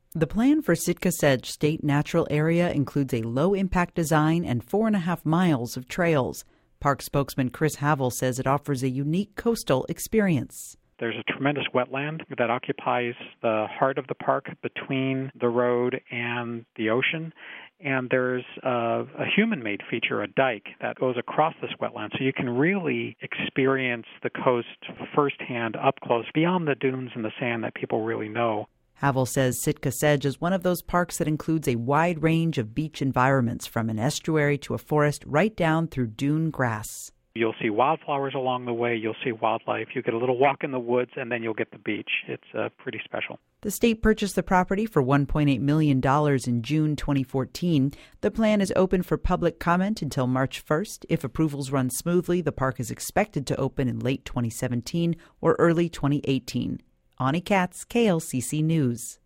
The plan for Sitka Sedge State Natural Area includes a low-impact design and 4.5 miles of trails. Park spokesman Chris Havel says it offers a unique coastal experience. There's a tremendous wetland that occupies the heart of the park between the road and the ocean. And there's a human-made feature, a dike, that goes across this wetland. So you can really experience the coast firsthand, up close, beyond the dunes and the sand that people really know. Havel says Sitka Sedge is one of those parks that includes a wide range of beach environments, from an estuary to a forest, right down through dune grass. You'll see wildflowers along the way, you'll see wildlife, you get a little walk in the woods, and then you'll get the beach. It's pretty special. The state purchased the property for $1.8 million in June 2014. The plan is open for public comment until March 1st. If approvals run smoothly, the park is expected to open in late 2017 or early 2018. Ani Katz, KLCC News.